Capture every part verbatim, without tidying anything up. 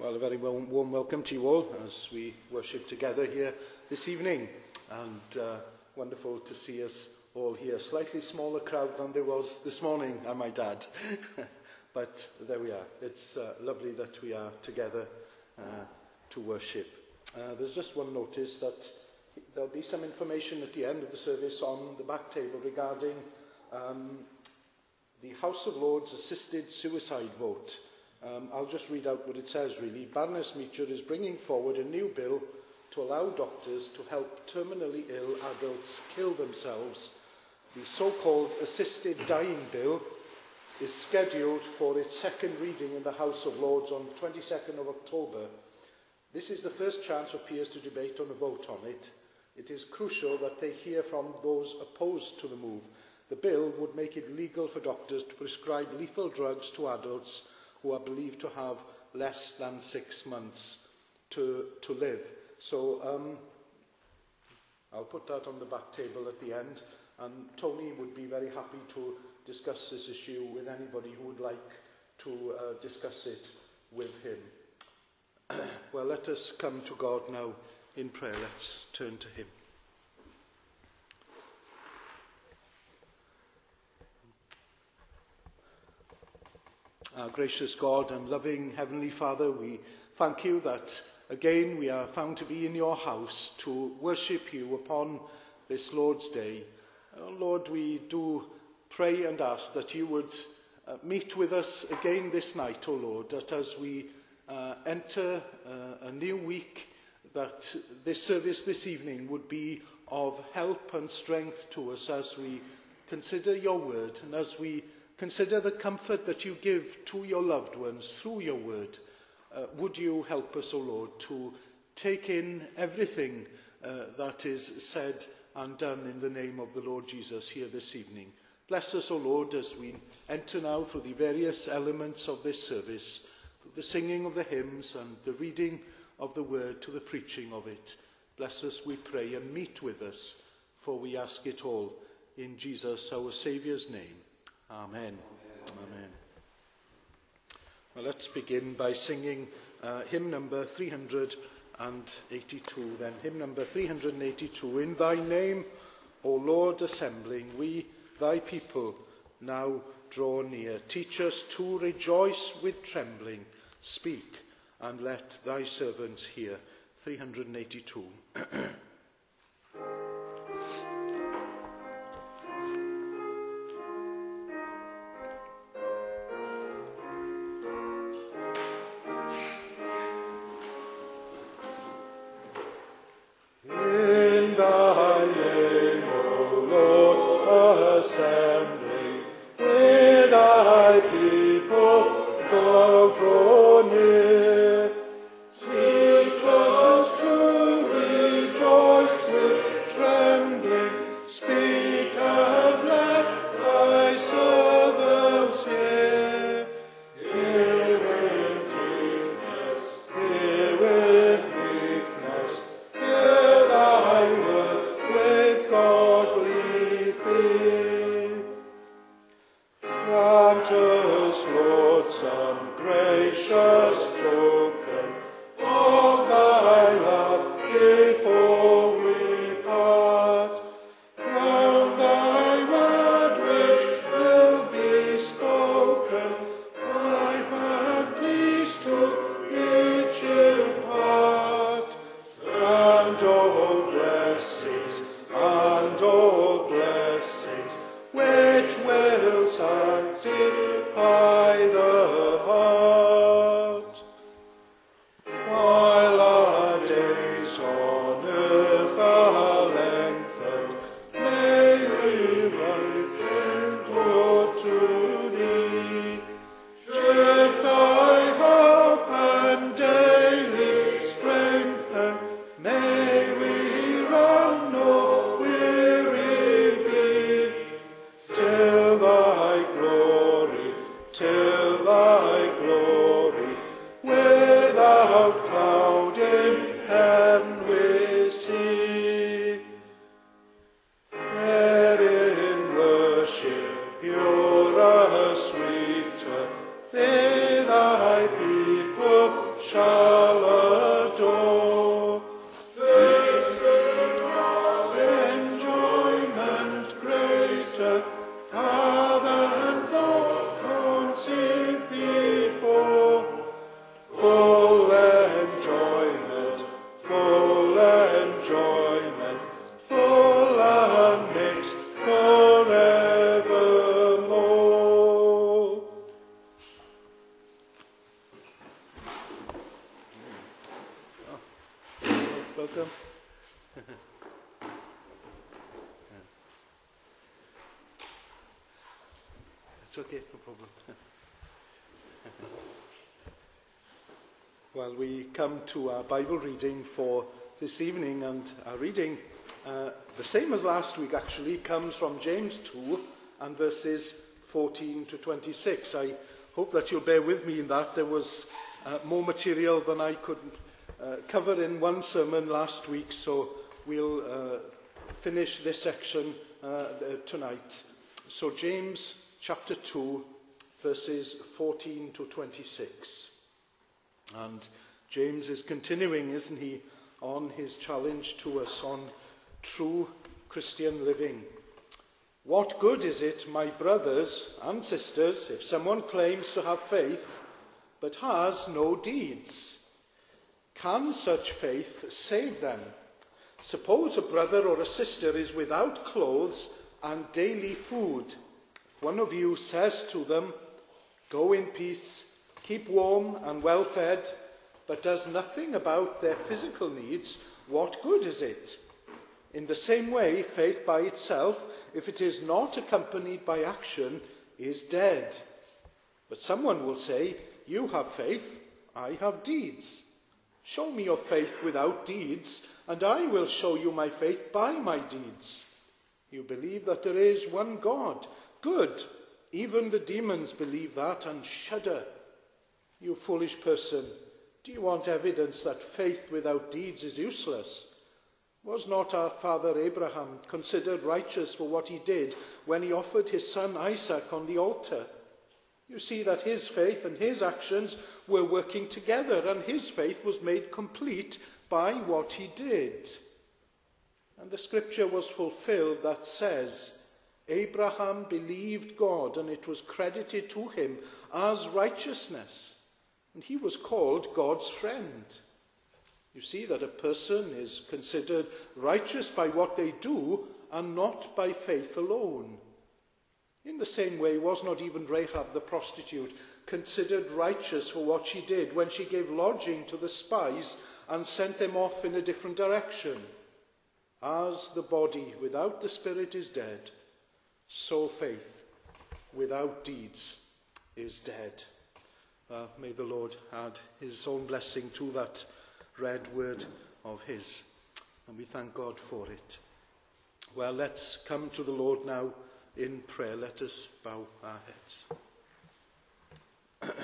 Well, a very warm, warm welcome to you all as we worship together here this evening. And uh, wonderful to see us all here. Slightly smaller crowd than there was this morning, I might add. But there we are. It's uh, lovely that we are together uh, to worship. Uh, there's just one notice that there'll be some information at the end of the service on the back table regarding um, the House of Lords assisted suicide vote. Um, I'll just read out what it says, really. Baroness Meacher is bringing forward a new bill to allow doctors to help terminally ill adults kill themselves. The so-called assisted dying bill is scheduled for its second reading in the House of Lords on the twenty-second of October. This is the first chance for peers to debate on a vote on it. It is crucial that they hear from those opposed to the move. The bill would make it legal for doctors to prescribe lethal drugs to adults who are believed to have less than six months to, to live. So um, I'll put that on the back table at the end, and Tony would be very happy to discuss this issue with anybody who would like to uh, discuss it with him. Well, let us come to God now in prayer. Let's turn to him. Our gracious God and loving Heavenly Father, we thank you that again we are found to be in your house to worship you upon this Lord's Day. Oh, Lord, we do pray and ask that you would uh, meet with us again this night, O Lord, that as we uh, enter uh, a new week, that this service this evening would be of help and strength to us as we consider your word and as we consider the comfort that you give to your loved ones through your word. Uh, would you help us, O Lord, to take in everything uh, that is said and done in the name of the Lord Jesus here this evening. Bless us, O Lord, as we enter now through the various elements of this service, through the singing of the hymns and the reading of the word to the preaching of it. Bless us, we pray, and meet with us, for we ask it all in Jesus, our Saviour's name. Amen. Amen. Well, let's begin by singing uh, hymn number three hundred eighty-two then. Hymn number three hundred eighty-two. In thy name, O Lord, assembling, we, thy people, now draw near. Teach us to rejoice with trembling. Speak, and let thy servants hear. three hundred eighty-two. Pure, sweeter, they thy people world shall adore. This of enjoyment greater, Father and thought conceived before. Full enjoyment, full enjoyment, full unmixed forevermore. Oh, welcome. It's okay, no problem. Well, we come to our Bible reading for this evening, and our reading, uh, the same as last week actually, comes from James two and verses fourteen to twenty-six. I hope that you'll bear with me in that. There was uh, more material than I could uh, cover in one sermon last week, so we'll uh, finish this section uh, tonight. So James chapter two, verses fourteen to twenty-six. And James is continuing, isn't he, on his challenge to us on true Christian living. What good is it, my brothers and sisters, if someone claims to have faith but has no deeds? Can such faith save them? Suppose a brother or a sister is without clothes and daily food. If one of you says to them, "Go in peace, keep warm and well fed," but does nothing about their physical needs, what good is it? In the same way, faith by itself, if it is not accompanied by action, is dead. But someone will say, "You have faith, I have deeds. Show me your faith without deeds, and I will show you my faith by my deeds. You believe that there is one God. Good. Even the demons believe that and shudder. You foolish person, do you want evidence that faith without deeds is useless? Was not our father Abraham considered righteous for what he did when he offered his son Isaac on the altar? You see that his faith and his actions were working together, and his faith was made complete by what he did. And the scripture was fulfilled that says, Abraham believed God, and it was credited to him as righteousness. And he was called God's friend. You see that a person is considered righteous by what they do and not by faith alone. In the same way, was not even Rahab the prostitute considered righteous for what she did when she gave lodging to the spies and sent them off in a different direction? As the body without the spirit is dead, so faith without deeds is dead. Uh, may the Lord add his own blessing to that read word of his. And we thank God for it. Well, let's come to the Lord now in prayer. Let us bow our heads.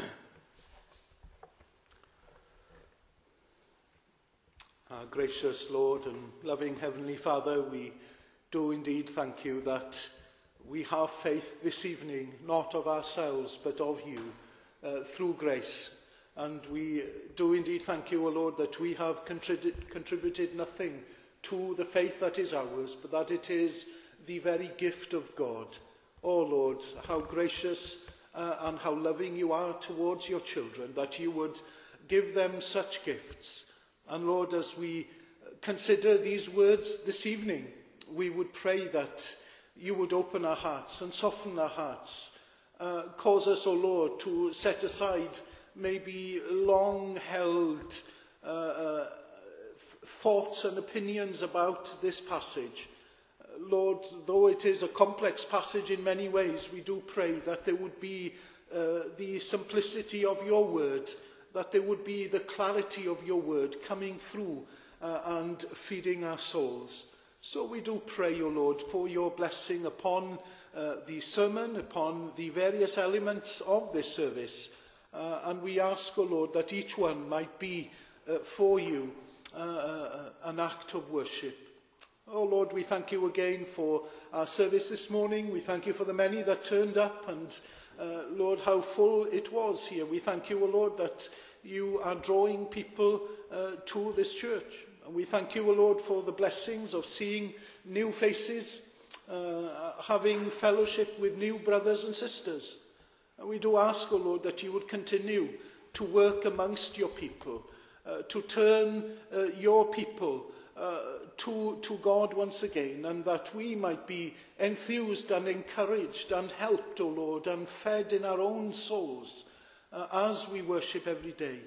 Our gracious Lord and loving Heavenly Father, we do indeed thank you that we have faith this evening, not of ourselves, but of you, uh, through grace. And we do indeed thank you, O Lord, that we have contributed, contributed nothing to the faith that is ours, but that it is the very gift of God. O Lord, how gracious uh, and how loving you are towards your children, that you would give them such gifts. And Lord, as we consider these words this evening, we would pray that you would open our hearts and soften our hearts. Uh, cause us, O Lord, to set aside maybe long-held uh, uh, thoughts and opinions about this passage. Uh, Lord, though it is a complex passage in many ways, we do pray that there would be uh, the simplicity of your word, that there would be the clarity of your word coming through uh, and feeding our souls. So we do pray, O Lord, for your blessing upon uh, the sermon, upon the various elements of this service. Uh, and we ask, O Lord, that each one might be uh, for you uh, uh, an act of worship. Oh Lord, we thank you again for our service this morning. We thank you for the many that turned up and uh, Lord, how full it was here. We thank you, O Lord, that you are drawing people uh, to this church. And we thank you, O Lord, for the blessings of seeing new faces, uh, having fellowship with new brothers and sisters. And we do ask, O Lord, that you would continue to work amongst your people, uh, to turn uh, your people uh, to, to God once again, and that we might be enthused and encouraged and helped, O Lord, and fed in our own souls uh, as we worship every day.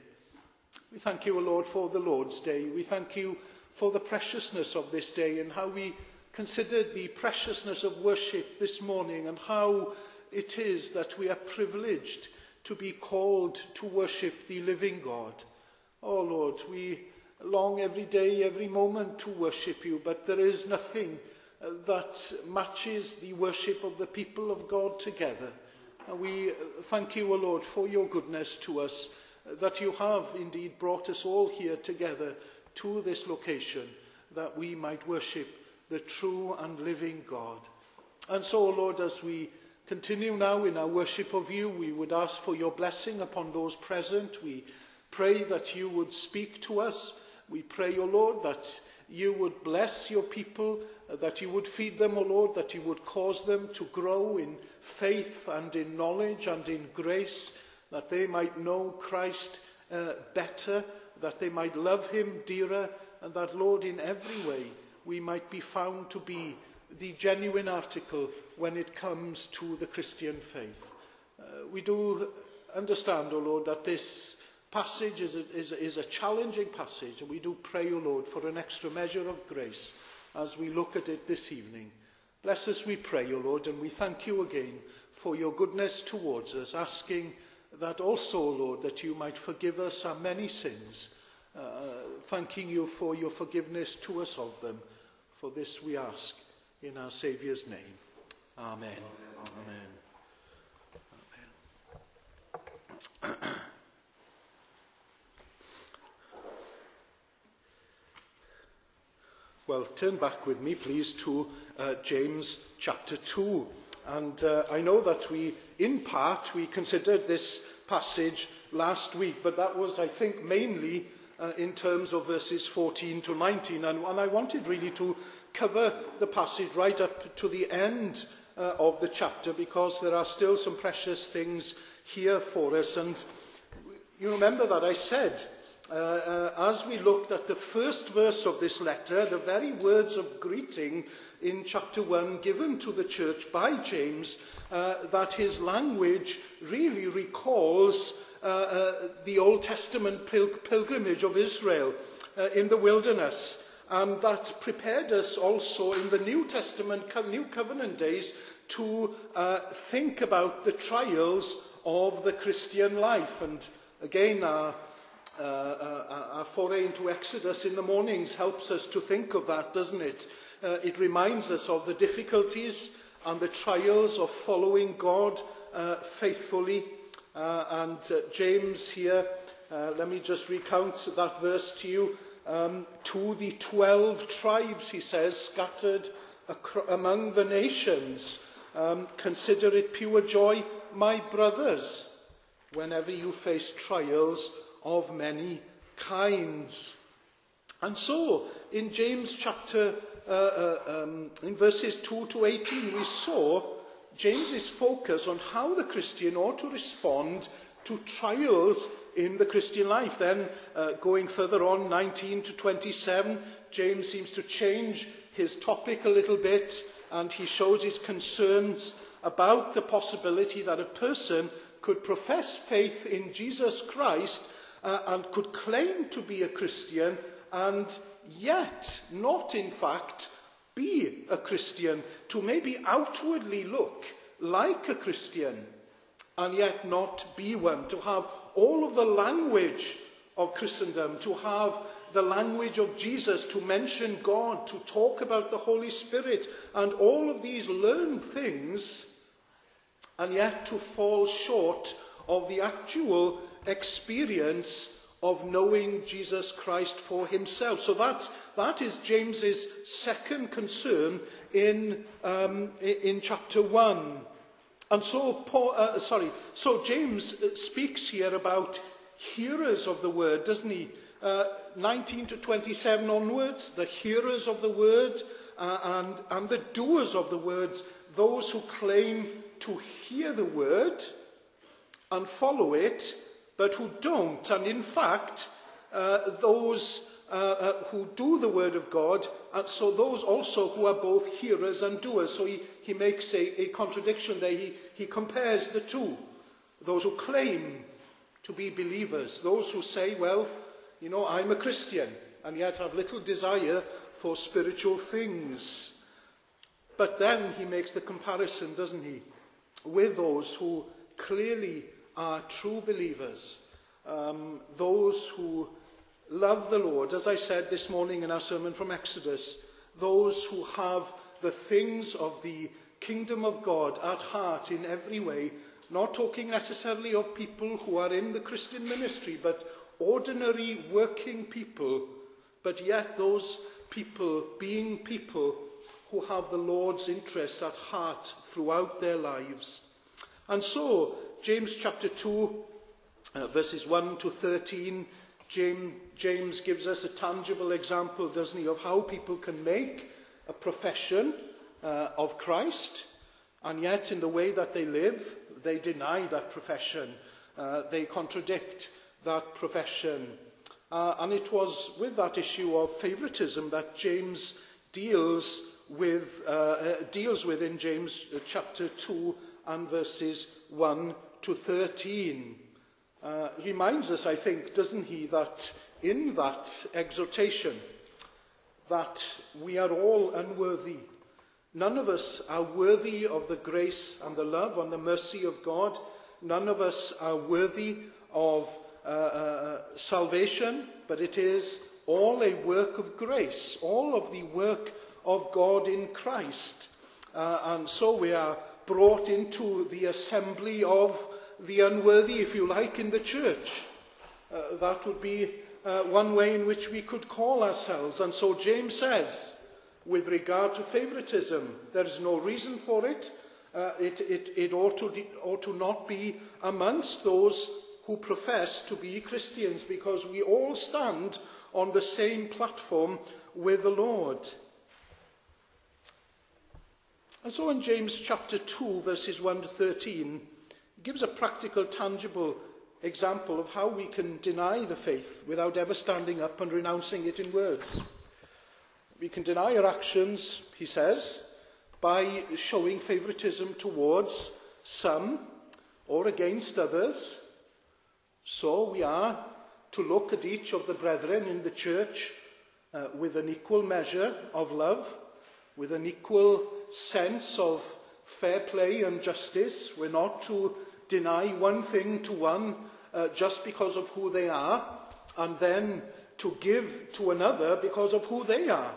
We thank you, O Lord, for the Lord's Day. We thank you for the preciousness of this day and how we considered the preciousness of worship this morning and how it is that we are privileged to be called to worship the living God. Oh, Lord, we long every day, every moment to worship you, but there is nothing uh, that matches the worship of the people of God together. And we thank you, O Lord, for your goodness to us, that you have indeed brought us all here together to this location, that we might worship the true and living God. And so, Lord, as we continue now in our worship of you, we would ask for your blessing upon those present. We pray that you would speak to us. We pray, O Lord, that you would bless your people, that you would feed them, O Lord, that you would cause them to grow in faith and in knowledge and in grace, that they might know Christ uh, better, that they might love him dearer, and that, Lord, in every way we might be found to be the genuine article when it comes to the Christian faith. Uh, we do understand, O Lord, that this passage is a, is, a, is a challenging passage, and we do pray, O Lord, for an extra measure of grace as we look at it this evening. Bless us, we pray, O Lord, and we thank you again for your goodness towards us, asking that also, O Lord, that you might forgive us our many sins, uh, thanking you for your forgiveness to us of them. For this we ask in our Saviour's name. Amen. Amen. Amen. Amen. Well, turn back with me, please, to uh, James chapter two. And uh, I know that we, in part, we considered this passage last week, but that was, I think, mainly uh, in terms of verses fourteen to nineteen. And, and I wanted really to cover the passage right up to the end uh, of the chapter, because there are still some precious things here for us. And you remember that I said, uh, uh, as we looked at the first verse of this letter, the very words of greeting in chapter one given to the church by James, uh, that his language really recalls uh, uh, the Old Testament pil pilgrimage of Israel uh, in the wilderness, and that prepared us also in the New Testament, New Covenant days, to uh, think about the trials of the Christian life. And again, our, uh, uh, our foray into Exodus in the mornings helps us to think of that, doesn't it? Uh, it reminds us of the difficulties and the trials of following God uh, faithfully. Uh, and uh, James here, uh, let me just recount that verse to you. Um, to the twelve tribes, he says, scattered among the nations, um, consider it pure joy, my brothers, whenever you face trials of many kinds. And so, in James chapter Uh, uh, um, in verses two to eighteen, we saw James's focus on how the Christian ought to respond to trials in the Christian life. Then, uh, going further on, nineteen to twenty-seven, James seems to change his topic a little bit, and he shows his concerns about the possibility that a person could profess faith in Jesus Christ uh, and could claim to be a Christian and yet not, in fact, be a Christian, to maybe outwardly look like a Christian and yet not be one, to have all of the language of Christendom, to have the language of Jesus, to mention God, to talk about the Holy Spirit, and all of these learned things, and yet to fall short of the actual experience of knowing Jesus Christ for himself. So that's, that is James's second concern in, um, in chapter one. And so, Paul, uh, sorry, so James speaks here about hearers of the word, doesn't he? Uh, nineteen to twenty-seven onwards, the hearers of the word uh, and, and the doers of the words, those who claim to hear the word and follow it, but who don't. And in fact, uh, those uh, uh, who do the word of God, and so those also who are both hearers and doers. So he, he makes a, a contradiction there. He, he compares the two. Those who claim to be believers, those who say, well, you know, I'm a Christian, and yet have little desire for spiritual things. But then he makes the comparison, doesn't he, with those who clearly are true believers, um, those who love the Lord, as I said this morning in our sermon from Exodus, those who have the things of the kingdom of God at heart in every way, not talking necessarily of people who are in the Christian ministry, but ordinary working people, but yet those people being people who have the Lord's interest at heart throughout their lives. And so, James chapter two, uh, verses one to thirteen, James, James gives us a tangible example, doesn't he, of how people can make a profession uh, of Christ, and yet in the way that they live, they deny that profession. Uh, they contradict that profession. Uh, and it was with that issue of favoritism that James deals with, uh, uh, deals with in James uh, chapter two and verses one to thirteen. Uh, he reminds us, I think, doesn't he, that in that exhortation, that we are all unworthy. None of us are worthy of the grace and the love and the mercy of God. None of us are worthy of uh, uh, salvation, but it is all a work of grace, all of the work of God in Christ. Uh, and so we are brought into the assembly of the unworthy, if you like, in the church. Uh, that would be uh, one way in which we could call ourselves. And so James says, with regard to favoritism, there is no reason for it. Uh, it, it, it ought, to, ought to not be amongst those who profess to be Christians, because we all stand on the same platform with the Lord. And so in James chapter two, verses one to thirteen, he gives a practical, tangible example of how we can deny the faith without ever standing up and renouncing it in words. We can deny our actions, he says, by showing favoritism towards some or against others. So we are to look at each of the brethren in the church uh, with an equal measure of love, with an equal sense of fair play and justice. We're not to deny one thing to one uh, just because of who they are, and then to give to another because of who they are.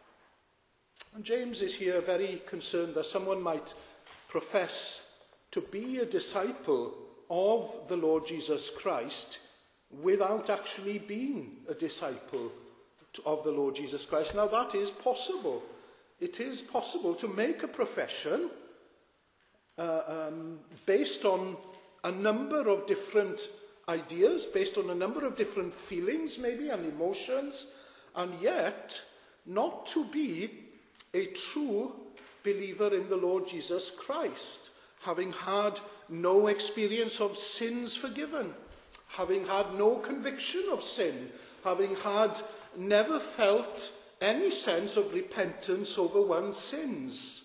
And James is here very concerned that someone might profess to be a disciple of the Lord Jesus Christ without actually being a disciple of the Lord Jesus Christ. Now that is possible. It is possible to make a profession uh, um, based on a number of different ideas, based on a number of different feelings maybe and emotions, and yet not to be a true believer in the Lord Jesus Christ, having had no experience of sins forgiven, having had no conviction of sin, having had never felt any sense of repentance over one's sins.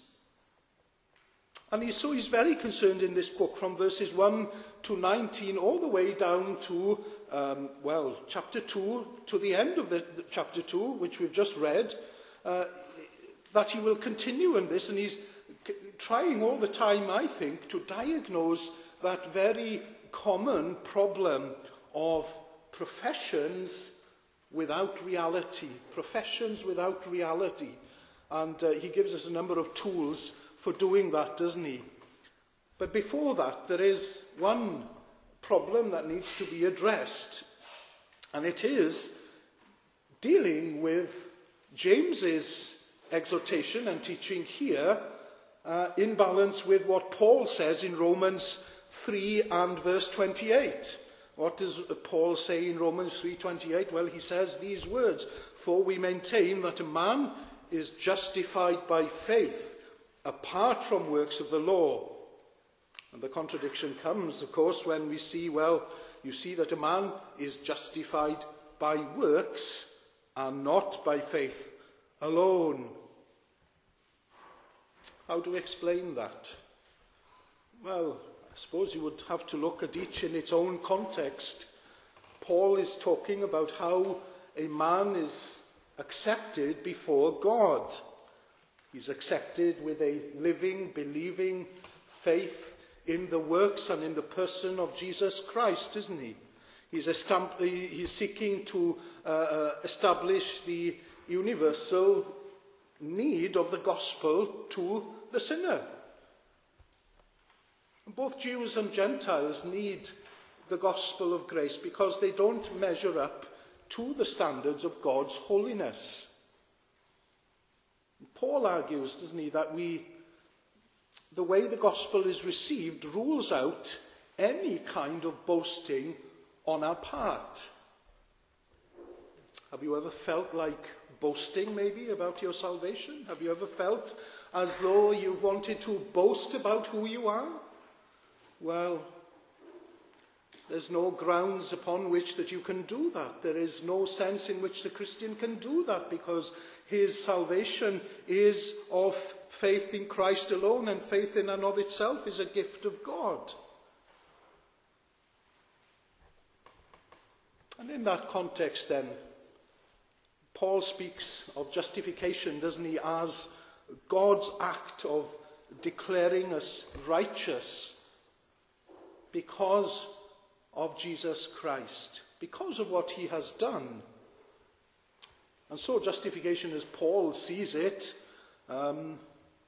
And he, so he's very concerned in this book from verses one to nineteen all the way down to, um, well, chapter two, to the end of the, the chapter two, which we've just read, uh, that he will continue in this, and he's trying all the time, I think, to diagnose that very common problem of professions without reality, professions without reality. And uh, he gives us a number of tools for doing that, doesn't he? But before that, there is one problem that needs to be addressed, and it is dealing with James's exhortation and teaching here uh, in balance with what Paul says in Romans three and verse twenty-eight. What does Paul say in Romans three twenty-eight? Well, he says these words, "For we maintain that a man is justified by faith apart from works of the law." And the contradiction comes, of course, when we see, well, you see that a man is justified by works and not by faith alone. How do we explain that? Well, I suppose you would have to look at each in its own context. Paul is talking about how a man is accepted before God. He's accepted with a living, believing faith in the works and in the person of Jesus Christ, isn't he? He's, estab- he's seeking to uh, uh, establish the universal need of the gospel to the sinner. Both Jews and Gentiles need the gospel of grace because they don't measure up to the standards of God's holiness. Paul argues, doesn't he, that we, the way the gospel is received rules out any kind of boasting on our part. Have you ever felt like boasting, maybe, about your salvation? Have you ever felt as though you wanted to boast about who you are? Well, there's no grounds upon which that you can do that. There is no sense in which the Christian can do that because his salvation is of faith in Christ alone, and faith in and of itself is a gift of God. And in that context then, Paul speaks of justification, doesn't he, as God's act of declaring us righteous because of Jesus Christ, because of what he has done. And so justification, as Paul sees it, um,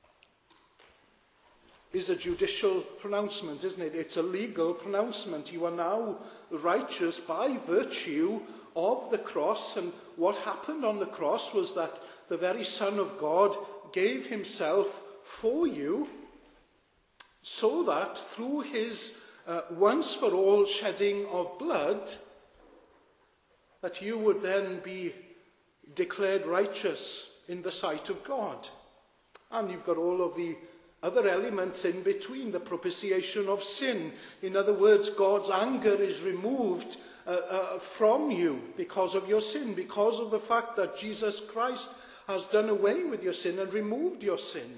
is a judicial pronouncement, isn't it? It's a legal pronouncement. You are now righteous by virtue of the cross. And what happened on the cross was that the very Son of God gave himself for you so that through his uh, once for all shedding of blood, that you would then be declared righteous in the sight of God. And you've got all of the other elements in between, the propitiation of sin. In other words, God's anger is removed uh, uh, from you because of your sin, because of the fact that Jesus Christ has done away with your sin and removed your sin.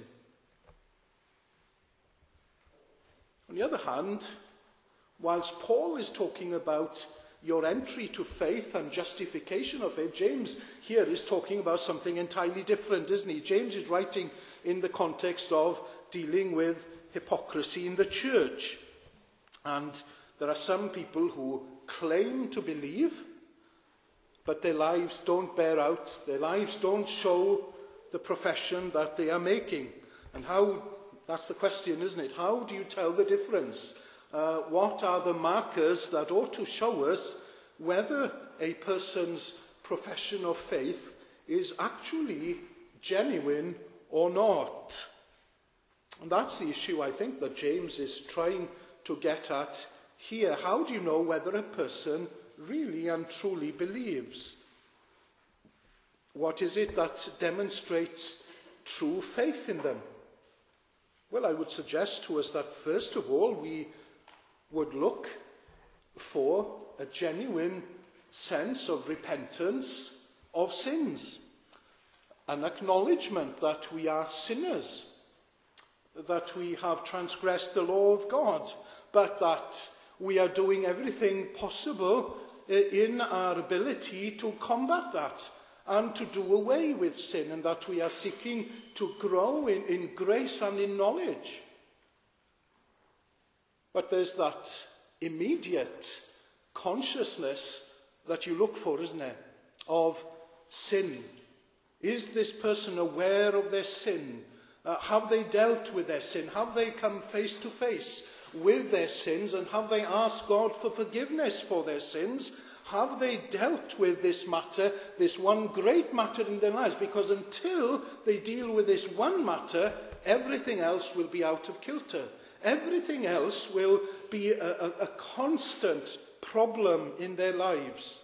On the other hand, whilst Paul is talking about your entry to faith and justification of faith, James here is talking about something entirely different, isn't he? James is writing in the context of dealing with hypocrisy in the church. And there are some people who claim to believe, but their lives don't bear out, their lives don't show the profession that they are making. And how, that's the question, isn't it? How do you tell the difference? Uh, what are the markers that ought to show us whether a person's profession of faith is actually genuine or not? And that's the issue, I think, that James is trying to get at here. How do you know whether a person really and truly believes? What is it that demonstrates true faith in them? Well, I would suggest to us that first of all we would look for a genuine sense of repentance of sins, an acknowledgement that we are sinners, that we have transgressed the law of God, but that we are doing everything possible in our ability to combat that and to do away with sin, and that we are seeking to grow in, in grace and in knowledge. But there's that immediate consciousness that you look for, isn't there, of sin. Is this person aware of their sin? Uh, have they dealt with their sin? Have they come face to face with their sins? And have they asked God for forgiveness for their sins? Have they dealt with this matter, this one great matter in their lives? Because until they deal with this one matter, everything else will be out of kilter. Everything else will be a, a, a constant problem in their lives.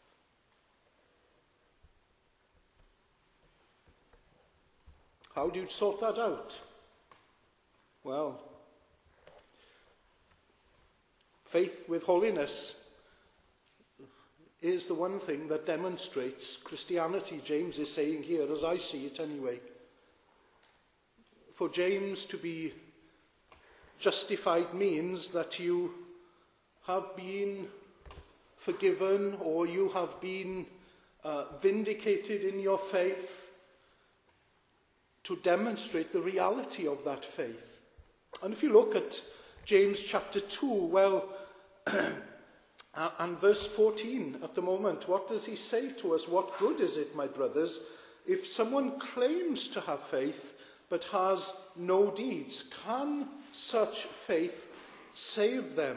How do you sort that out? Well, faith with holiness is the one thing that demonstrates Christianity, James is saying here, as I see it anyway. For James to be justified means that you have been forgiven, or you have been uh, vindicated in your faith, to demonstrate the reality of that faith. And if you look at James chapter two, well, and verse fourteen at the moment, what does he say to us? What good is it, my brothers, if someone claims to have faith but has no deeds? Can such faith save them?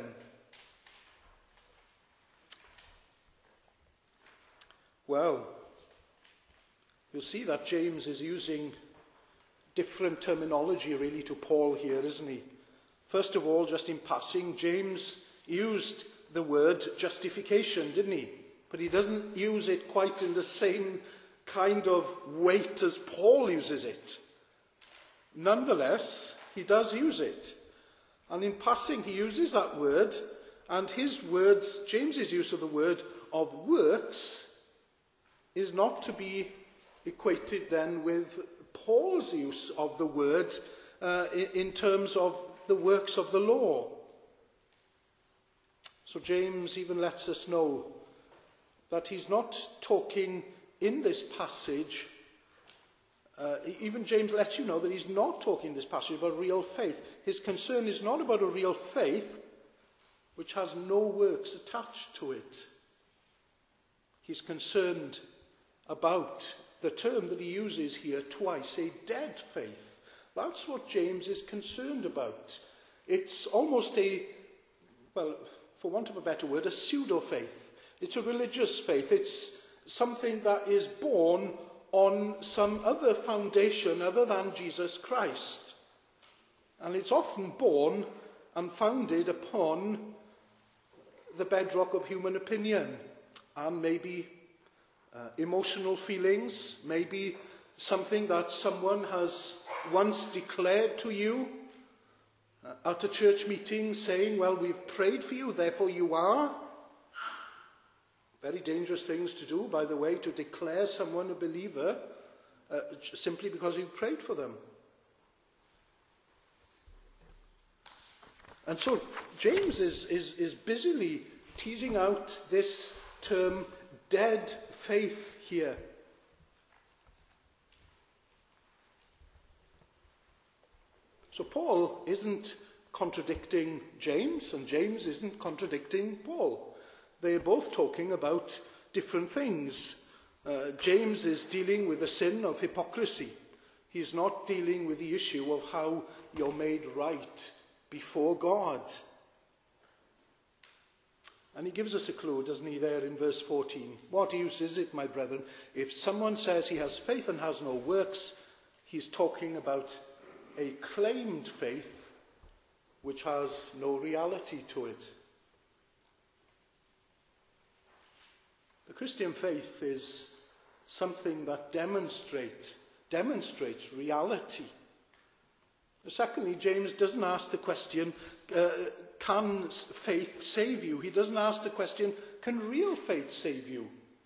Well, you'll see that James is using different terminology really to Paul here, isn't he? First of all, just in passing, James used the word justification, didn't he? But he doesn't use it quite in the same kind of weight as Paul uses it. Nonetheless, he does use it. And in passing, he uses that word, and his words, James's use of the word of works, is not to be equated then with Paul's use of the word uh, in terms of the works of the law. So James even lets us know that he's not talking in this passage, uh, even James lets you know that he's not talking in this passage about real faith. His concern is not about a real faith which has no works attached to it. He's concerned about the term that he uses here twice, a dead faith. That's what James is concerned about. It's almost a, well, for want of a better word, a pseudo-faith. It's a religious faith. It's something that is born on some other foundation other than Jesus Christ. And it's often born and founded upon the bedrock of human opinion and maybe Uh, emotional feelings, maybe something that someone has once declared to you uh, at a church meeting, saying, well, we've prayed for you, therefore you are. Very dangerous things to do, by the way, to declare someone a believer uh, simply because you prayed for them. And so James is, is, is busily teasing out this term dead faith here. So Paul isn't contradicting James, and James isn't contradicting Paul. They're both talking about different things. Uh, James is dealing with the sin of hypocrisy. He's not dealing with the issue of how you're made right before God. And he gives us a clue, doesn't he, there in verse fourteen. What use is it, my brethren, if someone says he has faith and has no works? He's talking about a claimed faith which has no reality to it. The Christian faith is something that demonstrate, demonstrates reality. Secondly, James doesn't ask the question, uh, can faith save you? He doesn't ask the question, can real faith save you?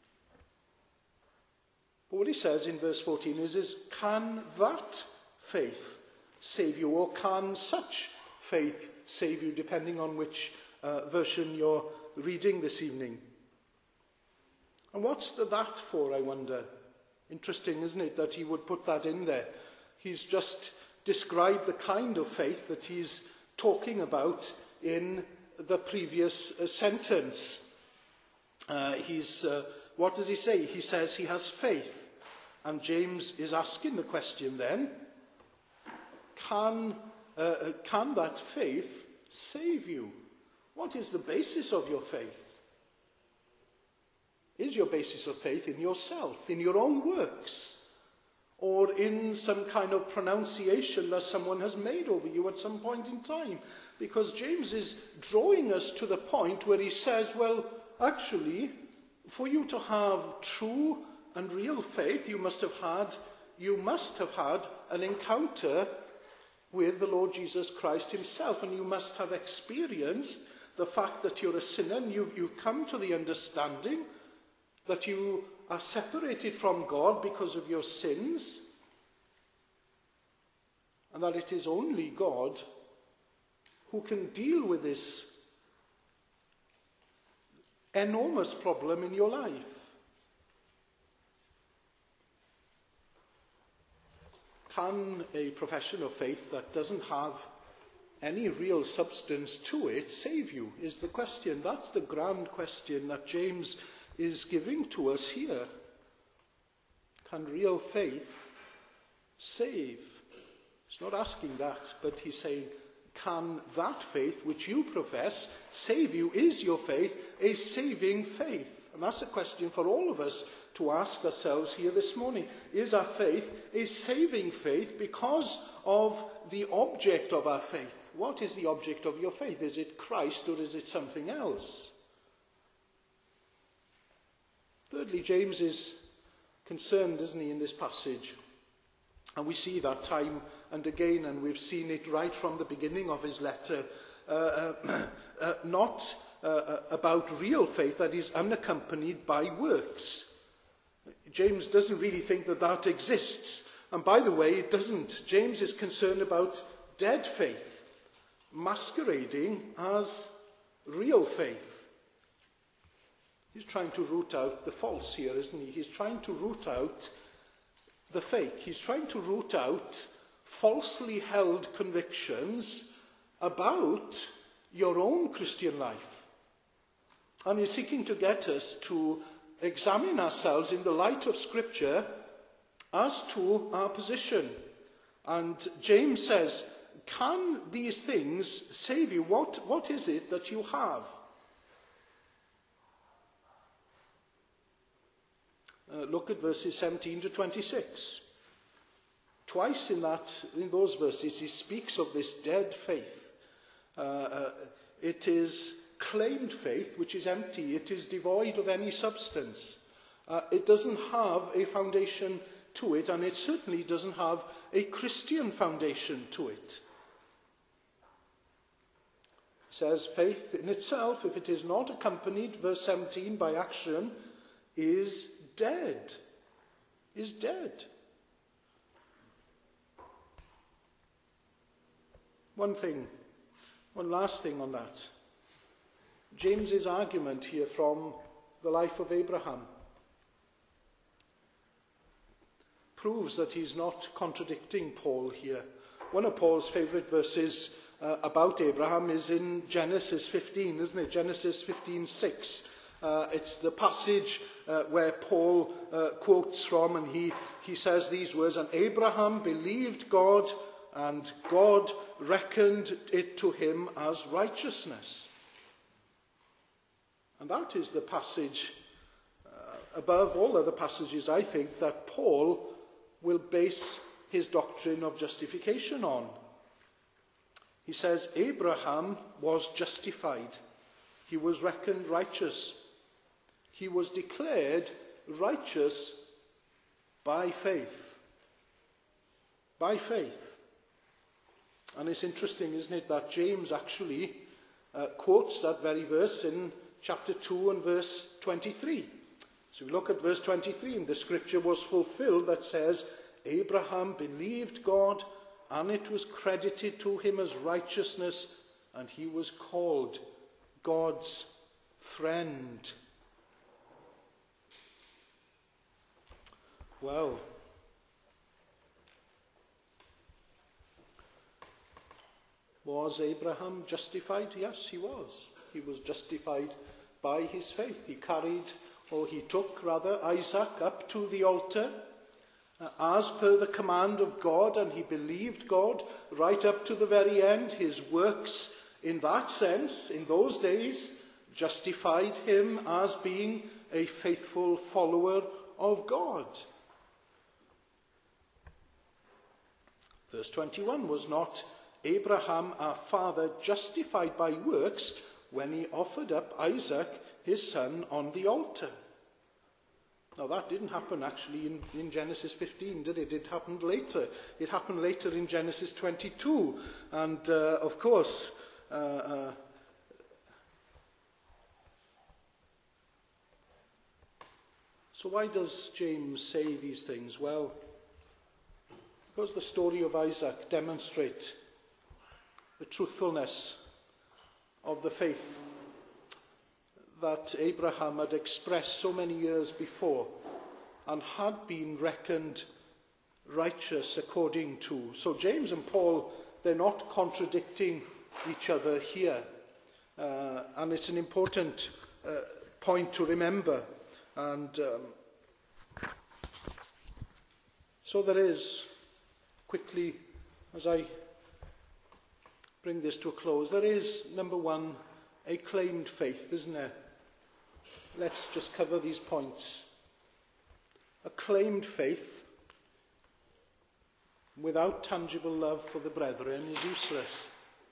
But what he says in verse fourteen is, is can that faith save you? Or can such faith save you, depending on which uh, version you're reading this evening? And what's the that for, I wonder? Interesting, isn't it, that he would put that in there? He's just described the kind of faith that he's talking about in the previous uh, sentence. Uh, he's, uh, what does he say? He says he has faith. And James is asking the question then, can, uh, can that faith save you? What is the basis of your faith? Is your basis of faith in yourself, in your own works? or in some kind of pronunciation that someone has made over you at some point in time. Because James is drawing us to the point where he says, well, actually, for you to have true and real faith, you must have had, you must have had an encounter with the Lord Jesus Christ himself, and you must have experienced the fact that you're a sinner, and you've, you've come to the understanding that you are separated from God because of your sins, and that it is only God who can deal with this enormous problem in your life. Can a profession of faith that doesn't have any real substance to it save you, is the question. That's the grand question that James is giving to us here. Can real faith save? He's not asking that, but he's saying, can that faith which you profess save you? Is your faith a saving faith? And that's a question for all of us to ask ourselves here this morning. Is our faith a saving faith because of the object of our faith? What is the object of your faith? Is it Christ or is it something else? Thirdly, James is concerned, isn't he, in this passage? And we see that time and again, and we've seen it right from the beginning of his letter, uh, uh, uh, not uh, about real faith that is unaccompanied by works. James doesn't really think that that exists. And by the way, it doesn't. James is concerned about dead faith, masquerading as real faith. He's trying to root out the false here, isn't he? He's trying to root out the fake. He's trying to root out falsely held convictions about your own Christian life. And he's seeking to get us to examine ourselves in the light of Scripture as to our position. And James says, can these things save you? What, what is it that you have? Uh, look at verses seventeen to twenty-six. Twice in that, in those verses, he speaks of this dead faith. Uh, uh, it is claimed faith, which is empty. It is devoid of any substance. Uh, it doesn't have a foundation to it, and it certainly doesn't have a Christian foundation to it. It says, faith in itself, if it is not accompanied, verse seventeen, by action, is dead. Is dead. One thing, one last thing on that. James's argument here from the life of Abraham proves that he's not contradicting Paul here. One of Paul's favourite verses uh, about Abraham is in Genesis fifteen, isn't it? Genesis fifteen six. Uh, it's the passage uh, where Paul uh, quotes from, and he, he says these words, and Abraham believed God, and God reckoned it to him as righteousness. And that is the passage, uh, above all other passages, I think, that Paul will base his doctrine of justification on. He says, Abraham was justified. He was reckoned righteous. He was declared righteous by faith. By faith. And it's interesting, isn't it, that James actually uh, quotes that very verse in chapter two and verse twenty-three. So we look at verse twenty-three, and the scripture was fulfilled that says, Abraham believed God, and it was credited to him as righteousness, and he was called God's friend. Well, was Abraham justified? Yes, he was. He was justified by his faith. He carried, or he took rather, Isaac up to the altar uh, as per the command of God, and he believed God right up to the very end. His works, in that sense, in those days, justified him as being a faithful follower of God. Verse twenty-one, was not Abraham our father justified by works when he offered up Isaac, his son, on the altar? Now that didn't happen actually in, in Genesis fifteen, did it? It happened later. It happened later in Genesis twenty-two. And uh, of course, uh, uh, so why does James say these things? Well, because the story of Isaac demonstrates the truthfulness of the faith that Abraham had expressed so many years before and had been reckoned righteous according to. So James and Paul, they're not contradicting each other here. Uh, and it's an important uh, point to remember. And um, so there is, quickly, as I bring this to a close, there is, number one, a claimed faith, isn't there? Let's just cover these points. A claimed faith without tangible love for the brethren is useless.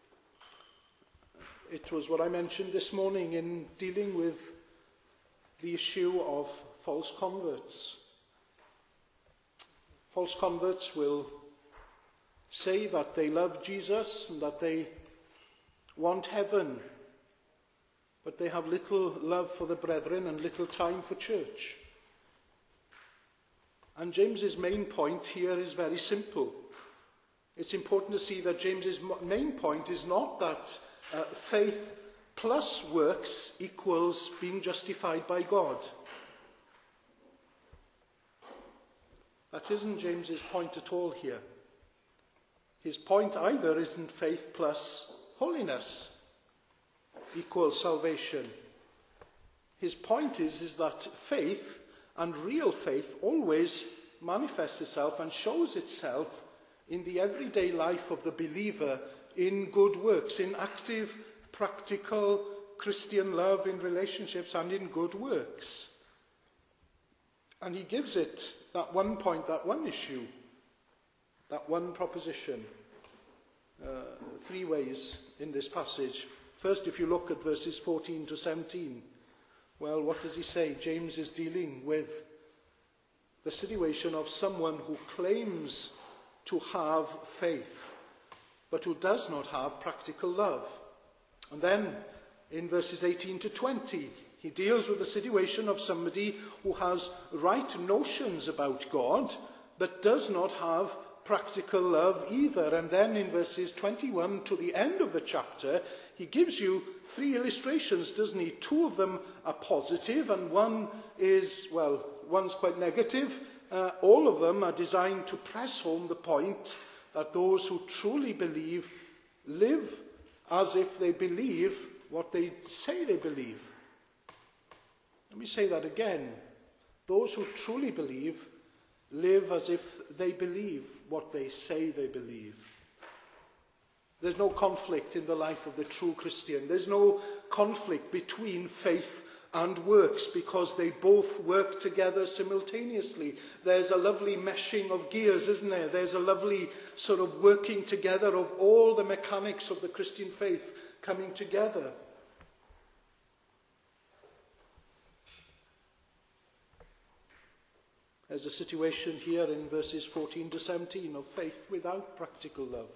It was what I mentioned this morning in dealing with the issue of false converts. False converts will say that they love Jesus and that they want heaven, but they have little love for the brethren and little time for church. And James's main point here is very simple. It's important to see that James's main point is not that uh, faith plus works equals being justified by God. That isn't James's point at all here. His point either isn't faith plus holiness equals salvation. His point is, is that faith, and real faith, always manifests itself and shows itself in the everyday life of the believer in good works, in active, practical Christian love in relationships and in good works. And he gives it that one point, that one issue, that one proposition, uh, three ways in this passage. First, if you look at verses fourteen to seventeen, well, what does he say? James is dealing with the situation of someone who claims to have faith, but who does not have practical love. And then, in verses eighteen to twenty, he deals with the situation of somebody who has right notions about God, but does not have practical love either. And then in verses twenty-one to the end of the chapter, he gives you three illustrations, doesn't he? Two of them are positive and one is, well, one's quite negative. Uh, all of them are designed to press home the point that those who truly believe live as if they believe what they say they believe. Let me say that again. Those who truly believe live as if they believe what they say they believe. There's no conflict in the life of the true Christian. There's no conflict between faith and works because they both work together simultaneously. There's a lovely meshing of gears, isn't there? There's a lovely sort of working together of all the mechanics of the Christian faith coming together. There's a situation here in verses fourteen to seventeen of faith without practical love.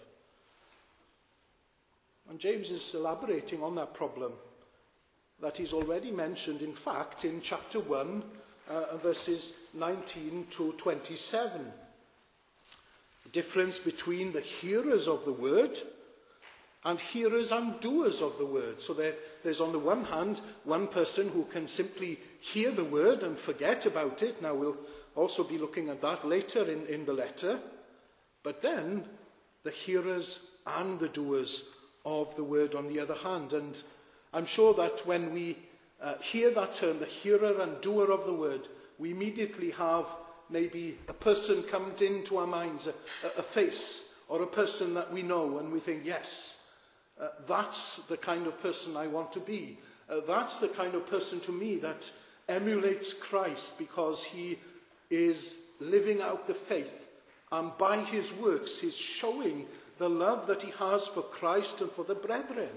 And James is elaborating on that problem that he's already mentioned, in fact, in chapter one, uh, verses nineteen to twenty-seven. The difference between the hearers of the word and hearers and doers of the word. So there, there's on the one hand, one person who can simply hear the word and forget about it. Now we'll also be looking at that later in, in the letter. But then the hearers and the doers of the word on the other hand. And I'm sure that when we uh, hear that term, the hearer and doer of the word, we immediately have maybe a person come into our minds, a, a face or a person that we know, and we think, yes, uh, that's the kind of person I want to be. Uh, that's the kind of person to me that emulates Christ because he is living out the faith And by his works, he's showing the love that he has for Christ and for the brethren.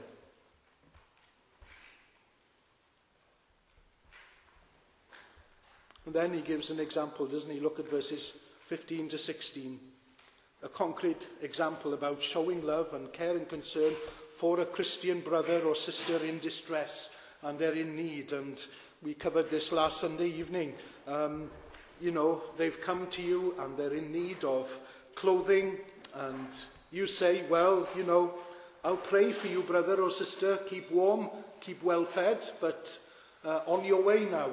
And then he gives an example, doesn't he? Look at verses fifteen to sixteen. A concrete example about showing love and care and concern for a Christian brother or sister in distress and they're in need. And we covered this last Sunday evening. Um, you know, they've come to you and they're in need of clothing, and you say, well, you know, I'll pray for you, brother or sister. Keep warm, keep well fed, but uh, on your way now.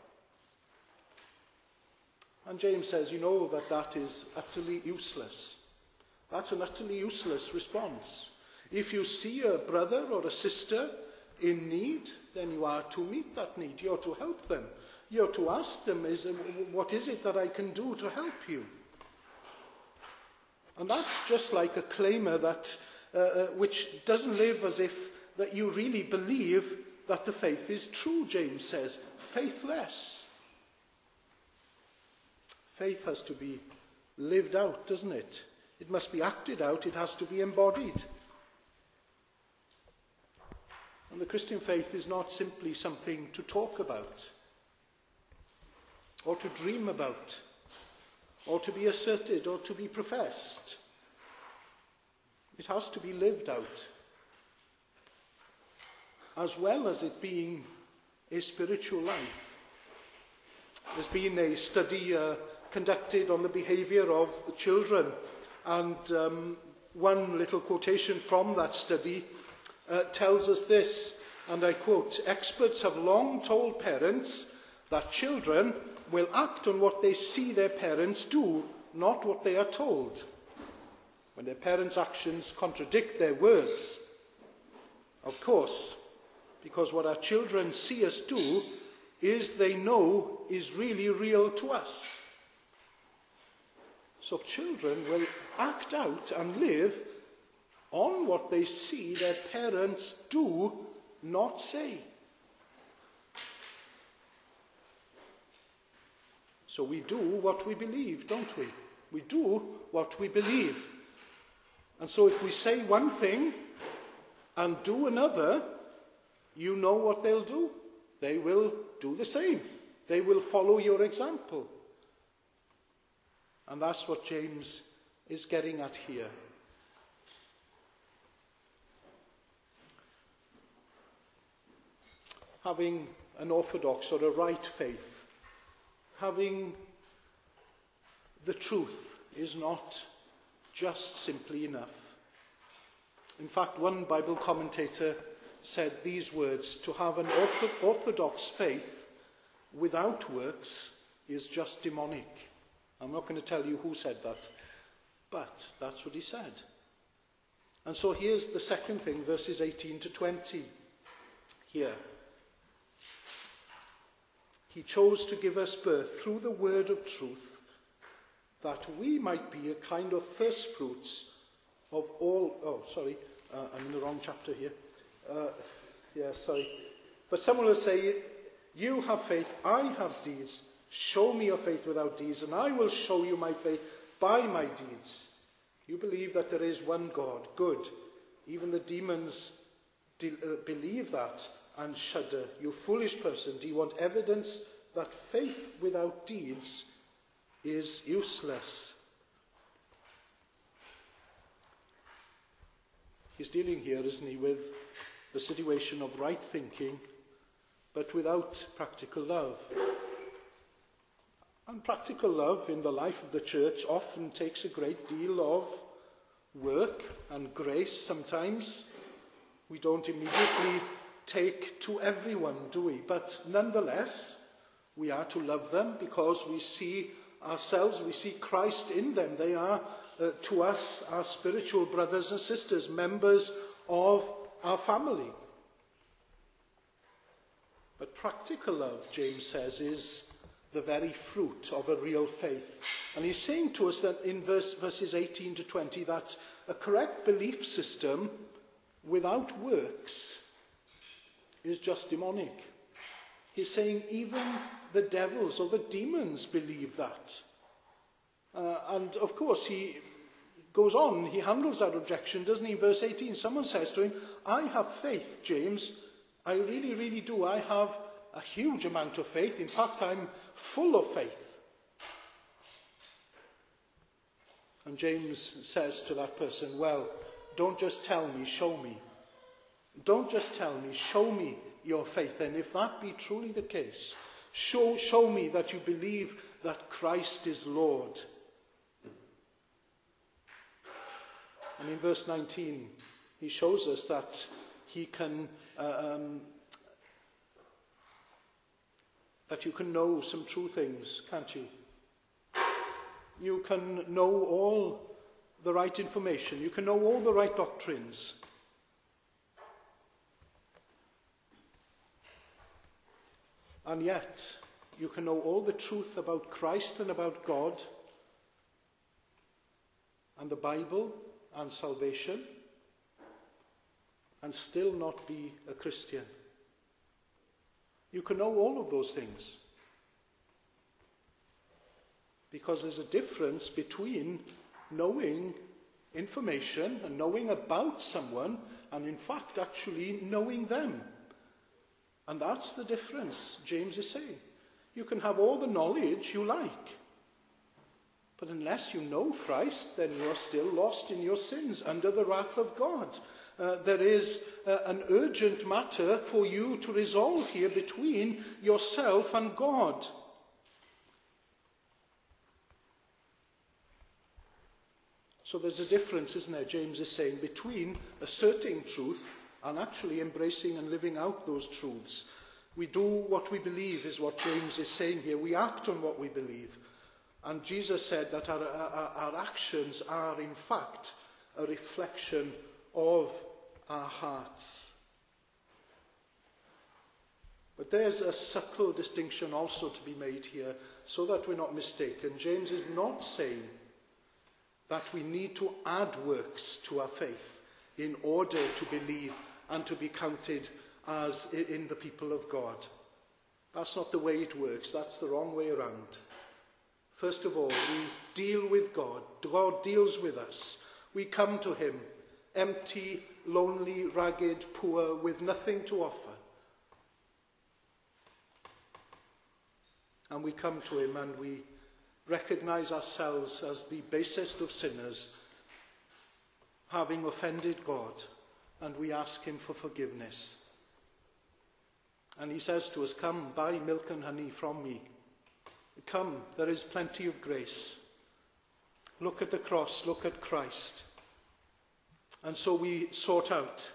And James says, you know, that that is utterly useless. That's an utterly useless response. If you see a brother or a sister in need, then you are to meet that need. You're to help them. You're to ask them, is, what is it that I can do to help you? And that's just like a claimer that, uh, uh, which doesn't live as if that you really believe that the faith is true, James says. Faithless. Faith has to be lived out, doesn't it? It must be acted out. It has to be embodied. And the Christian faith is not simply something to talk about, or to dream about, or to be asserted, or to be professed. It has to be lived out, as well as it being a spiritual life. There's been a study uh, conducted on the behaviour of children, and um, one little quotation from that study uh, tells us this, and I quote, "Experts have long told parents that children will act on what they see their parents do, not what they are told. When their parents' actions contradict their words, of course, because what our children see us do is they know is really real to us. So children will act out and live on what they see their parents do, not say. So we do what we believe, don't we? We do what we believe. And so if we say one thing and do another, you know what they'll do. They will do the same. They will follow your example. And that's what James is getting at here. Having an orthodox or a right faith, having the truth is not just simply enough. In fact, one Bible commentator said these words: to have an orthodox faith without works is just demonic. I'm not going to tell you who said that, but that's what he said. And so here's the second thing, verses eighteen to twenty. Here. He chose to give us birth through the word of truth, that we might be a kind of first fruits of all... Oh, sorry, uh, I'm in the wrong chapter here. Uh, yeah, sorry. But someone will say, you have faith, I have deeds. Show me your faith without deeds, and I will show you my faith by my deeds. You believe that there is one God, good. Even the demons de- uh, believe that and shudder. You foolish person, do you want evidence that faith without deeds is useless? He's dealing here, isn't he, with the situation of right thinking, but without practical love. And practical love in the life of the church often takes a great deal of work and grace sometimes. We don't immediately take to everyone, do we? But nonetheless, we are to love them because we see ourselves, we see Christ in them. They are, uh, to us, our spiritual brothers and sisters, members of our family. But practical love, James says, is the very fruit of a real faith. And he's saying to us that in verse, verses eighteen to twenty that a correct belief system without works is just demonic. He's saying even the devils or the demons believe that. Uh, and of course, he goes on, he handles that objection, doesn't he? In verse eighteen, someone says to him, I have faith, James. I really, really do. I have a huge amount of faith. In fact, I'm full of faith. And James says to that person, well, don't just tell me, show me. Don't just tell me, show me your faith. And if that be truly the case, show, show me that you believe that Christ is Lord. And in verse nineteen, he shows us that he can, uh, um, that you can know some true things, can't you? You can know all the right information. You can know all the right doctrines. And yet, you can know all the truth about Christ and about God and the Bible and salvation and still not be a Christian. You can know all of those things because there's a difference between knowing information and knowing about someone and in fact actually knowing them. And that's the difference James is saying. You can have all the knowledge you like, but unless you know Christ, then you are still lost in your sins under the wrath of God. Uh, there is uh, an urgent matter for you to resolve here between yourself and God. So there's a difference, isn't there, James is saying, between asserting truth and actually embracing and living out those truths. We do what we believe is what James is saying here. We act on what we believe. And Jesus said that our, our, our actions are in fact a reflection of our hearts. But there's a subtle distinction also to be made here so that we're not mistaken. James is not saying that we need to add works to our faith in order to believe and to be counted as in the people of God. That's not the way it works. That's the wrong way around. First of all, we deal with God. God deals with us. We come to him, empty, lonely, ragged, poor, with nothing to offer. And we come to him and we recognize ourselves as the basest of sinners, having offended God, and we ask him for forgiveness. And he says to us, come, buy milk and honey from me. Come, there is plenty of grace. Look at the cross, look at Christ. And so we sort out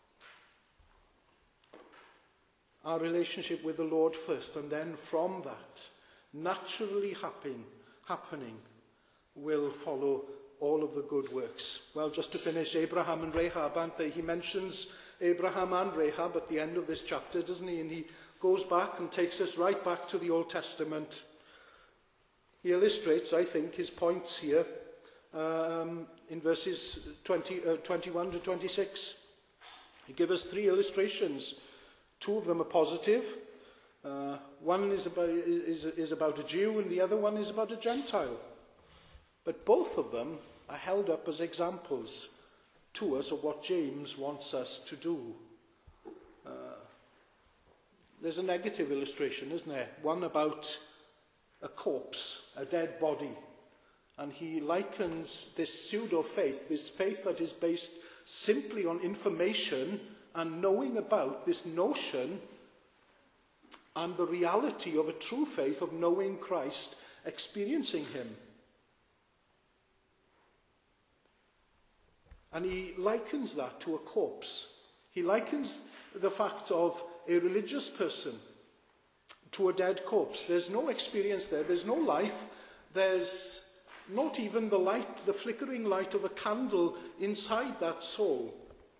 our relationship with the Lord first, and then from that, naturally happen, happening, will follow all of the good works. Well, just to finish, Abraham and Rahab, aren't they? He mentions Abraham and Rahab at the end of this chapter, doesn't he? And he goes back and takes us right back to the Old Testament. He illustrates, I think, his points here um, in verses twenty, uh, twenty-one to twenty-six. He gives us three illustrations. Two of them are positive. Uh, one is about, is, is about a Jew and the other one is about a Gentile. But both of them are held up as examples to us of what James wants us to do. Uh, there's a negative illustration, isn't there? One about a corpse, a dead body. And he likens this pseudo-faith, this faith that is based simply on information and knowing about this notion and the reality of a true faith of knowing Christ, experiencing him. And he likens that to a corpse. He likens the fact of a religious person to a dead corpse. There's no experience there. There's no life. There's not even the light, the flickering light of a candle inside that soul.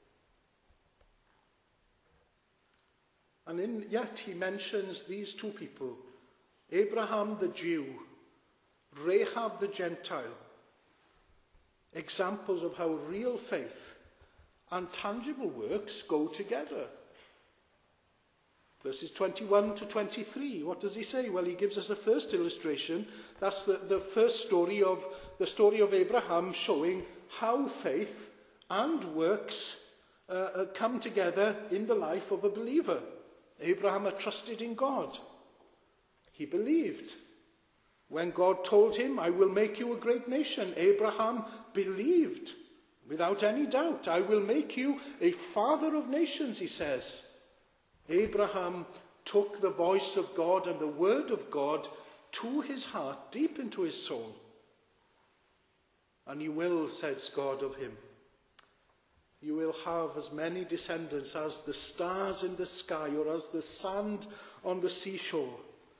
And in, yet he mentions these two people, Abraham the Jew, Rahab the Gentile, examples of how real faith and tangible works go together. Verses twenty-one to twenty-three, what does he say? Well, he gives us the first illustration. That's the, the first story of the story of Abraham, showing how faith and works uh, come together in the life of a believer. Abraham had trusted in God. He believed. When God told him, I will make you a great nation, Abraham believed without any doubt. I will make you a father of nations, he says. Abraham took the voice of God and the word of God to his heart, deep into his soul. And you will, says God of him, you will have as many descendants as the stars in the sky or as the sand on the seashore.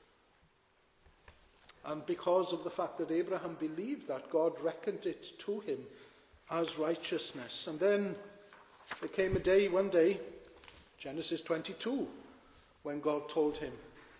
And because of the fact that Abraham believed that, God reckoned it to him as righteousness. And then there came a day, one day, Genesis twenty-two, when God told him,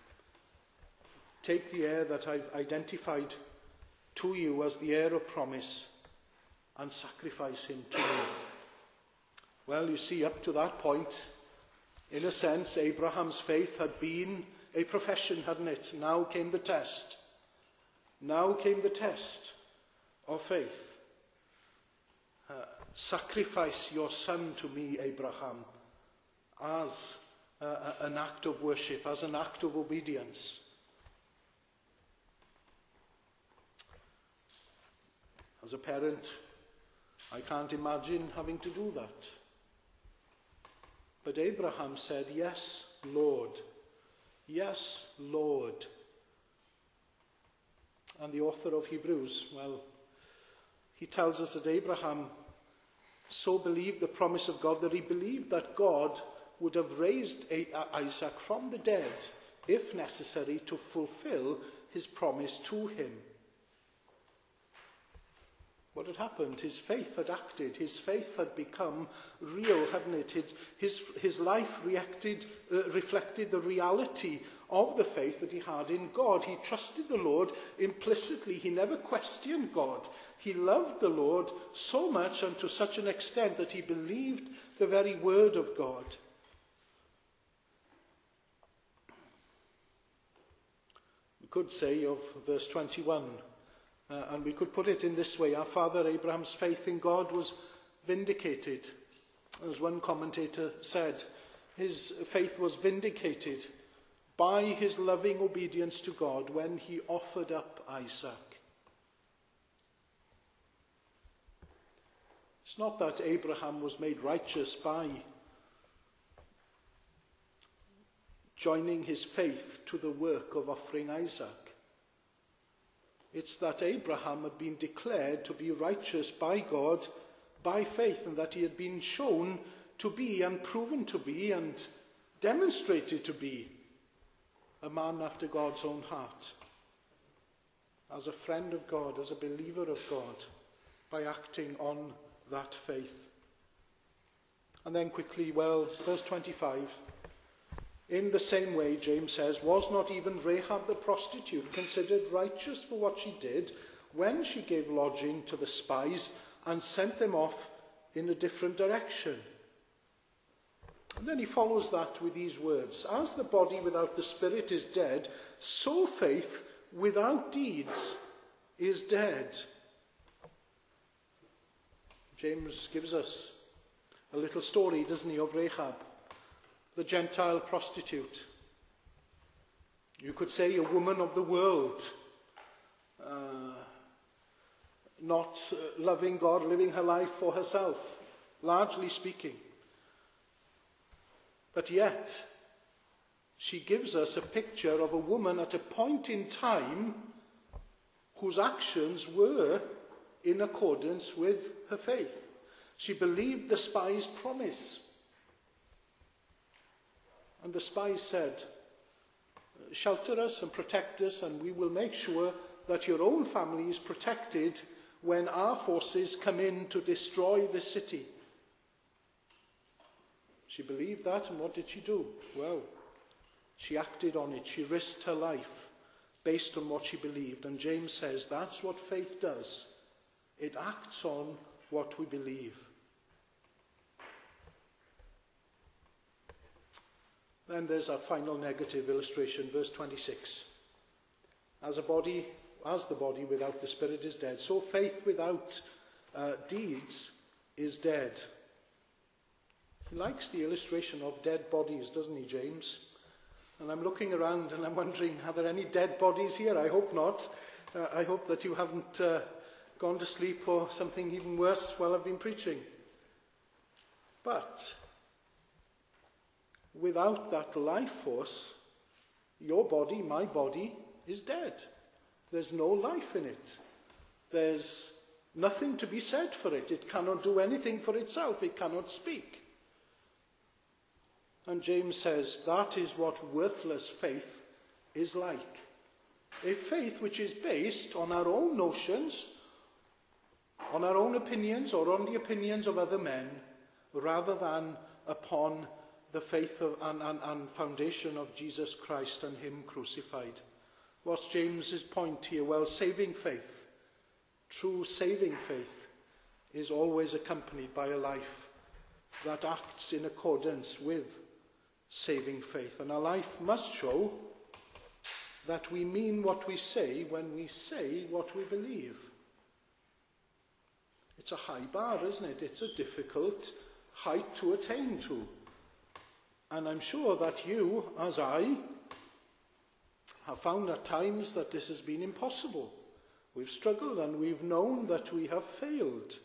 take the heir that I've identified to you as the heir of promise and sacrifice him to me. Well, you see, up to that point, in a sense, Abraham's faith had been a profession, hadn't it? Now came the test. Now came the test of faith. Uh, sacrifice your son to me, Abraham, as uh, an act of worship, as an act of obedience. As a parent, I can't imagine having to do that. But Abraham said, yes, Lord. Yes, Lord. And the author of Hebrews, well, he tells us that Abraham so believed the promise of God that he believed that God would have raised Isaac from the dead, if necessary, to fulfill his promise to him. What had happened? His faith had acted. His faith had become real, hadn't it? His, his, his life reacted, uh, reflected the reality of the faith that he had in God. He trusted the Lord implicitly. He never questioned God. He loved the Lord so much and to such an extent that he believed the very word of God. We could say of verse twenty-one, uh, and we could put it in this way: our father Abraham's faith in God was vindicated. As one commentator said, his faith was vindicated by his loving obedience to God when he offered up Isaac. It's not that Abraham was made righteous by joining his faith to the work of offering Isaac. It's that Abraham had been declared to be righteous by God by faith, and that he had been shown to be and proven to be and demonstrated to be a man after God's own heart, as a friend of God, as a believer of God, by acting on that faith. And then quickly, well, verse twenty-five, in the same way, James says, was not even Rahab the prostitute considered righteous for what she did when she gave lodging to the spies and sent them off in a different direction? And then he follows that with these words: as the body without the spirit is dead, so faith without deeds is dead. James gives us a little story, doesn't he, of Rahab, the Gentile prostitute. You could say a woman of the world, uh, not uh, loving God, living her life for herself, largely speaking. But yet, she gives us a picture of a woman at a point in time whose actions were in accordance with her faith. She believed the spies' promise. And the spies said, shelter us and protect us, and we will make sure that your own family is protected when our forces come in to destroy the city. She believed that, and what did she do? Well, she acted on it. She risked her life based on what she believed. And James says that's what faith does. It acts on what we believe. Then there's our final negative illustration, verse twenty-six. As a body, as the body without the spirit is dead, so faith without uh, deeds is dead. He likes the illustration of dead bodies, doesn't he, James? And I'm looking around and I'm wondering, are there any dead bodies here? I hope not. Uh, I hope that you haven't uh, gone to sleep or something even worse while I've been preaching. But without that life force, your body, my body, is dead. There's no life in it. There's nothing to be said for it. It cannot do anything for itself. It cannot speak. And James says that is what worthless faith is like. A faith which is based on our own notions, on our own opinions, or on the opinions of other men, rather than upon the faith of, and, and, and foundation of Jesus Christ and him crucified. What's James's point here? Well, saving faith, true saving faith, is always accompanied by a life that acts in accordance with saving faith. And our life must show that we mean what we say when we say what we believe. It's a high bar, isn't it? It's a difficult height to attain to. And I'm sure that you, as I, have found at times that this has been impossible. We've struggled and we've known that we have failed.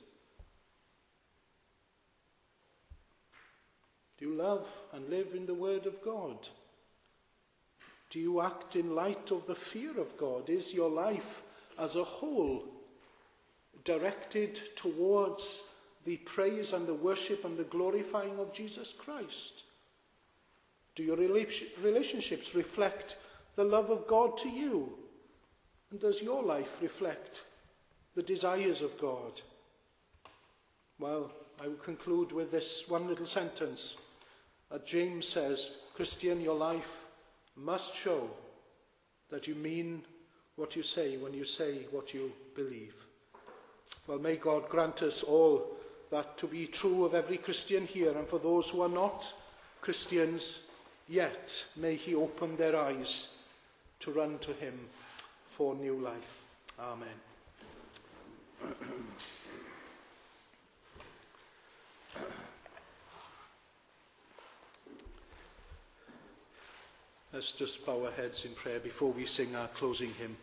Do you love and live in the Word of God? Do you act in light of the fear of God? Is your life as a whole directed towards the praise and the worship and the glorifying of Jesus Christ? Do your relationships reflect the love of God to you? And does your life reflect the desires of God? Well, I will conclude with this one little sentence. Uh, James says, Christian, your life must show that you mean what you say when you say what you believe. Well, may God grant us all that to be true of every Christian here, and for those who are not Christians yet, may he open their eyes to run to him for new life. Amen. Let's just bow our heads in prayer before we sing our closing hymn.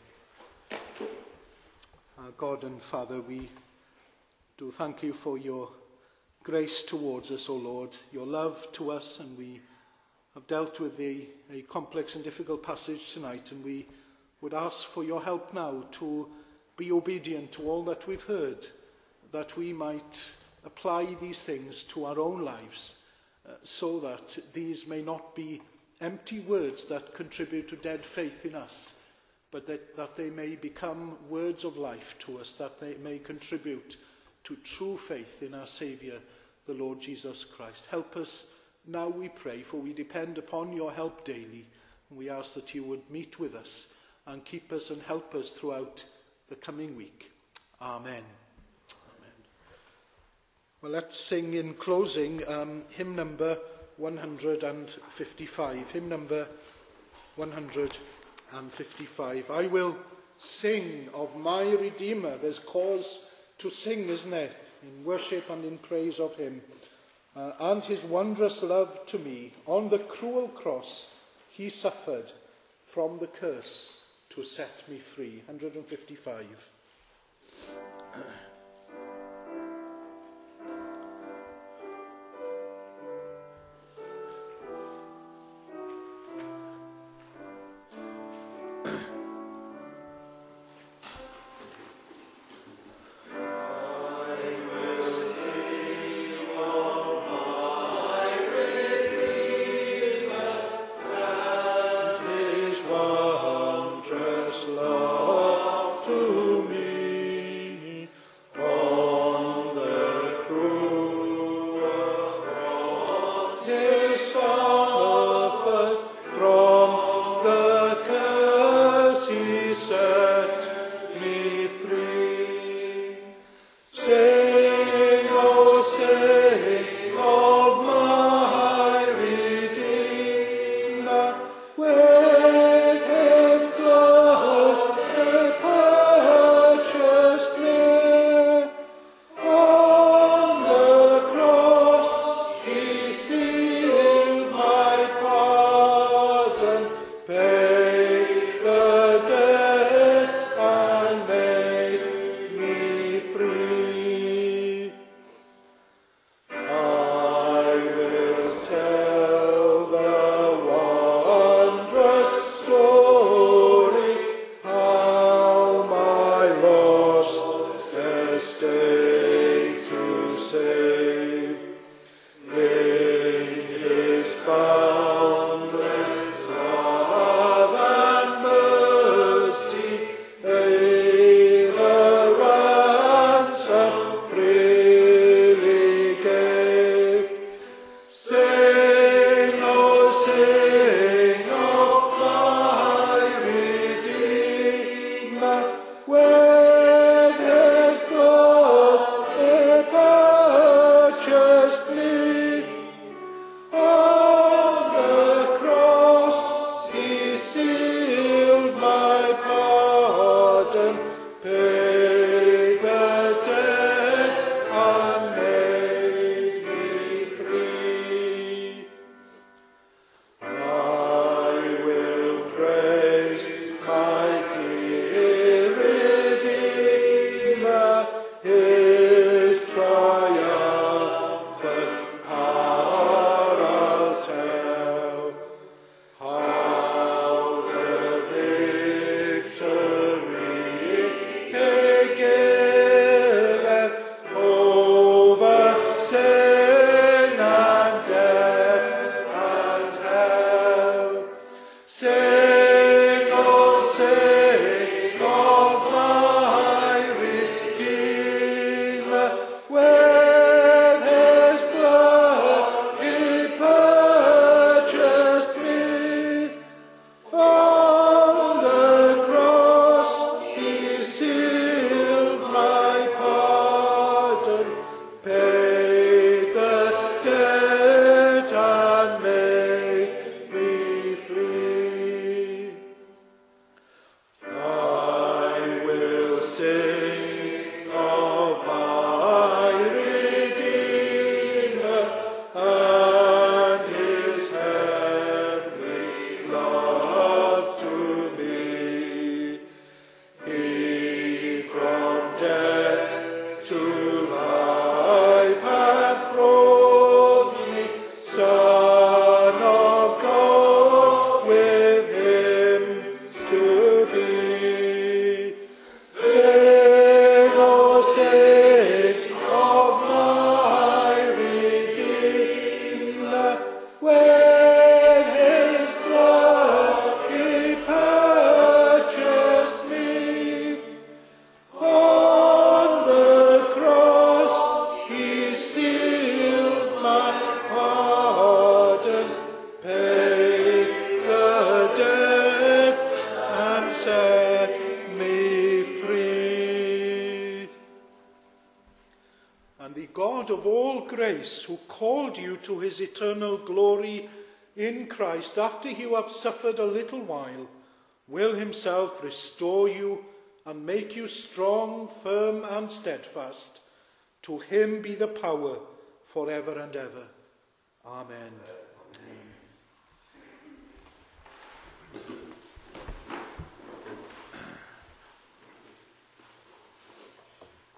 Our God and Father, we do thank you for your grace towards us, O Lord, your love to us, and we have dealt with a, a complex and difficult passage tonight, and we would ask for your help now to be obedient to all that we've heard, that we might apply these things to our own lives, uh, so that these may not be empty words that contribute to dead faith in us, but that, that they may become words of life to us, that they may contribute to true faith in our Saviour, the Lord Jesus Christ. Help us now, we pray, for we depend upon your help daily, and we ask that you would meet with us and keep us and help us throughout the coming week. Amen. Amen. Well, let's sing in closing um, hymn number one hundred fifty-five. Hymn number one hundred fifty-five. I will sing of my Redeemer. There's cause to sing, isn't there? In worship and in praise of him. Uh, and his wondrous love to me. On the cruel cross he suffered from the curse to set me free. one hundred fifty-five. God of all grace, who called you to his eternal glory in Christ after you have suffered a little while, will himself restore you and make you strong, firm, and steadfast. To him be the power forever and ever. Amen. Amen.